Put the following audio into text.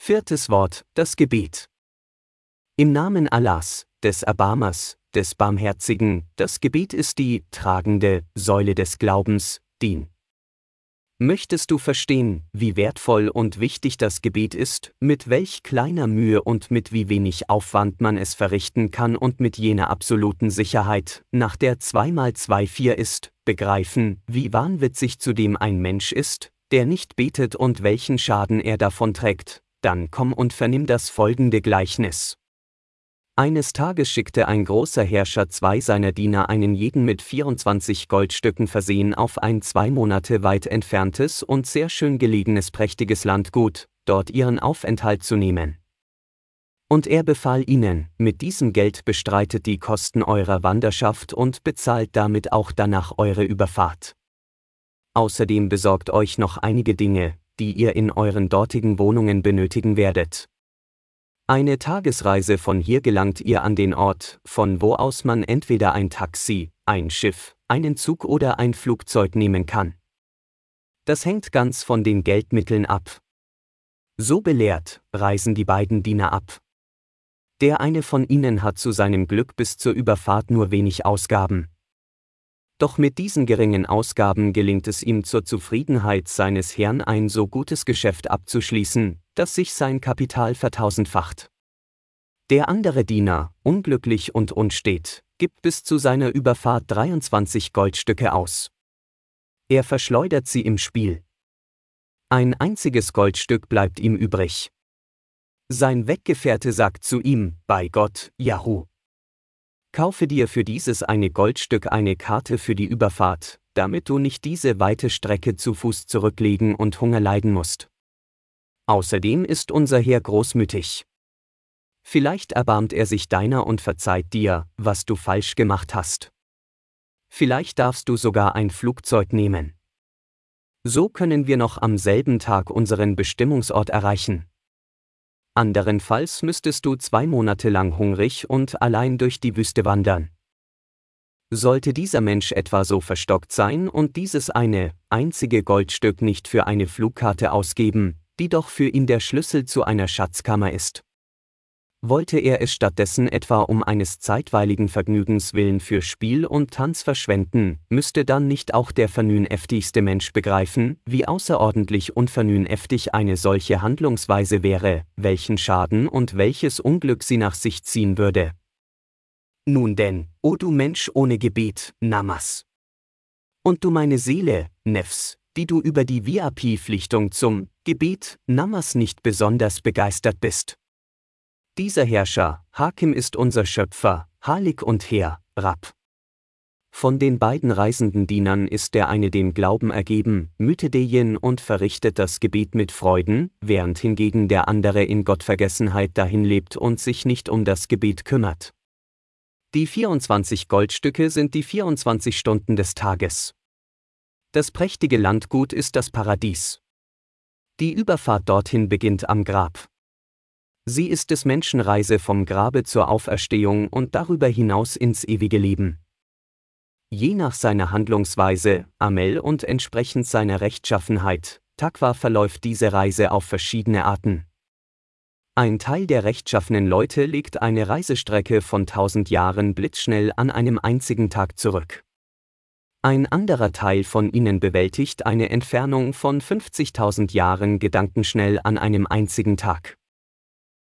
Viertes Wort, das Gebet. Im Namen Allahs, des Erbarmers, des Barmherzigen, das Gebet ist die tragende Säule des Glaubens, Din. Möchtest du verstehen, wie wertvoll und wichtig das Gebet ist, mit welch kleiner Mühe und mit wie wenig Aufwand man es verrichten kann und mit jener absoluten Sicherheit, nach der 2 mal 2 4 ist, begreifen, wie wahnwitzig zudem ein Mensch ist, der nicht betet und welchen Schaden er davon trägt, dann komm und vernimm das folgende Gleichnis. Eines Tages schickte ein großer Herrscher 2 seiner Diener, einen jeden mit 24 Goldstücken versehen, auf ein 2 Monate weit entferntes und sehr schön gelegenes prächtiges Landgut, dort ihren Aufenthalt zu nehmen. Und er befahl ihnen, mit diesem Geld bestreitet die Kosten eurer Wanderschaft und bezahlt damit auch danach eure Überfahrt. Außerdem besorgt euch noch einige Dinge, die ihr in euren dortigen Wohnungen benötigen werdet. Eine Tagesreise von hier gelangt ihr an den Ort, von wo aus man entweder ein Taxi, ein Schiff, einen Zug oder ein Flugzeug nehmen kann. Das hängt ganz von den Geldmitteln ab. So belehrt, reisen die beiden Diener ab. Der eine von ihnen hat zu seinem Glück bis zur Überfahrt nur wenig Ausgaben. Doch mit diesen geringen Ausgaben gelingt es ihm zur Zufriedenheit seines Herrn ein so gutes Geschäft abzuschließen, dass sich sein Kapital vertausendfacht. Der andere Diener, unglücklich und unstet, gibt bis zu seiner Überfahrt 23 Goldstücke aus. Er verschleudert sie im Spiel. Ein einziges Goldstück bleibt ihm übrig. Sein Weggefährte sagt zu ihm, bei Gott, Jahu. Kaufe dir für dieses eine Goldstück eine Karte für die Überfahrt, damit du nicht diese weite Strecke zu Fuß zurücklegen und Hunger leiden musst. Außerdem ist unser Herr großmütig. Vielleicht erbarmt er sich deiner und verzeiht dir, was du falsch gemacht hast. Vielleicht darfst du sogar ein Flugzeug nehmen. So können wir noch am selben Tag unseren Bestimmungsort erreichen. Anderenfalls müsstest du 2 Monate lang hungrig und allein durch die Wüste wandern. Sollte dieser Mensch etwa so verstockt sein und dieses eine einzige Goldstück nicht für eine Flugkarte ausgeben, die doch für ihn der Schlüssel zu einer Schatzkammer ist? Wollte er es stattdessen etwa um eines zeitweiligen Vergnügens willen für Spiel und Tanz verschwenden, müsste dann nicht auch der vernünftigste Mensch begreifen, wie außerordentlich unvernünftig eine solche Handlungsweise wäre, welchen Schaden und welches Unglück sie nach sich ziehen würde. Nun denn, o du Mensch ohne Gebet, Namas. Und du meine Seele, Nefs, die du über die VIP-Pflichtung zum Gebet, Namas nicht besonders begeistert bist. Dieser Herrscher, Hakim ist unser Schöpfer, Halik und Herr, Rab. Von den beiden reisenden Dienern ist der eine dem Glauben ergeben, Mütedejen und verrichtet das Gebet mit Freuden, während hingegen der andere in Gottvergessenheit dahinlebt und sich nicht um das Gebet kümmert. Die 24 Goldstücke sind die 24 Stunden des Tages. Das prächtige Landgut ist das Paradies. Die Überfahrt dorthin beginnt am Grab. Sie ist des Menschen Reise vom Grabe zur Auferstehung und darüber hinaus ins ewige Leben. Je nach seiner Handlungsweise, Amel und entsprechend seiner Rechtschaffenheit, Taqwa, verläuft diese Reise auf verschiedene Arten. Ein Teil der rechtschaffenen Leute legt eine Reisestrecke von 1000 Jahren blitzschnell an einem einzigen Tag zurück. Ein anderer Teil von ihnen bewältigt eine Entfernung von 50.000 Jahren gedankenschnell an einem einzigen Tag.